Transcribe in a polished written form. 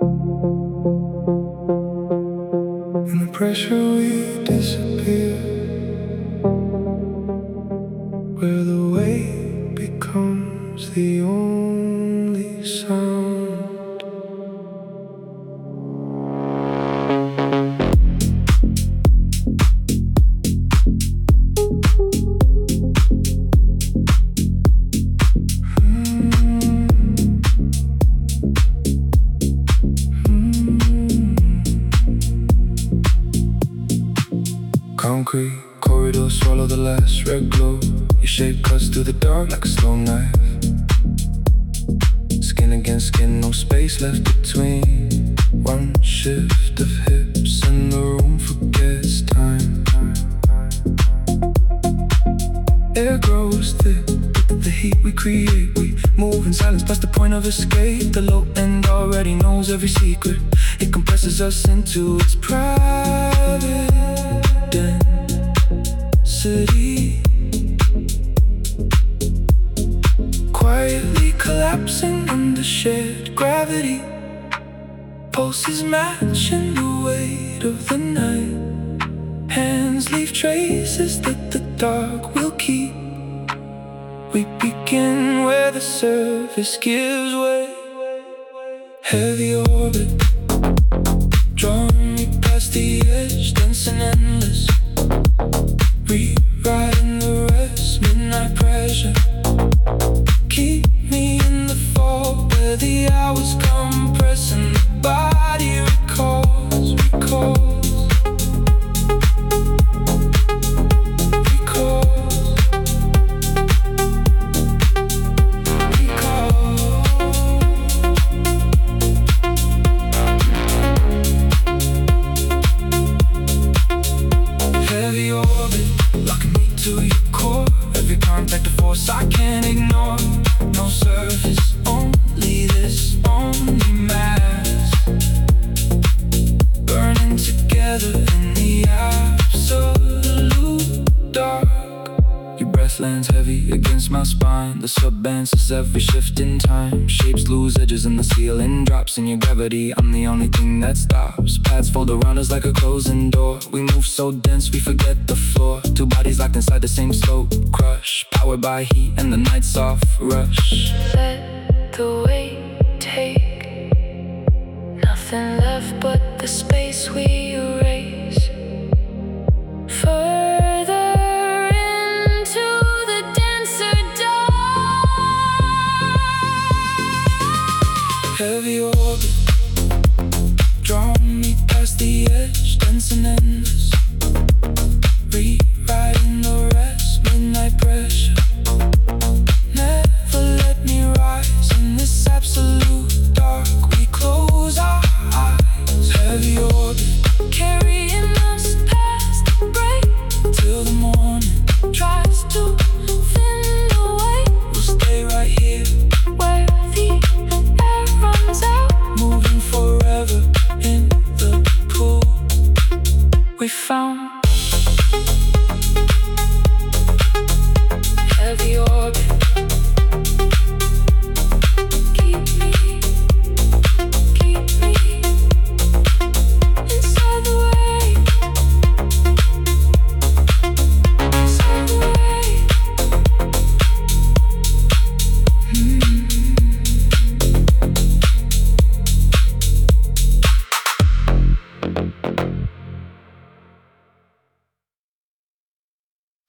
In the pressure we disappear, where the weight becomes the only sound. Concrete corridors swallow the last red glow. Your shape cuts through the dark like a slow knife. Skin against skin, no space left between. One shift of hips and the room forgets time. Air grows thick with the heat we create. We move in silence past the point of escape. The low end already knows every secret. It compresses us into its private density, quietly collapsing under shared gravity. Pulses matching the weight of the night. Hands leave traces that the dark will keep. We begin where the surface gives way. Heavy orbit, drawing me past the edge, dense and endless. Rewriting the rest, midnight pressure. Keep me in the fall where the hours compress and the body recalls, recalls. Heavy orbit, locking me to your core. Every contact a force I can't ignore. No surface, only this, only mass. Burning together in the absolute dark. Your breath lands heavy against my spine. The sub dances every shift in time. Shapes lose edges and the ceiling drops. In your gravity, I'm the only thing that stops. Paths fold around us like a closing door. We move so dense we forget the floor. Two bodies locked inside the same slow crush. Powered by heat and the night's soft rush. Let the weight take. Nothing left but the space we erase. Further into the denser dark. Heavy orbit, draw me past the edge, dense and endless.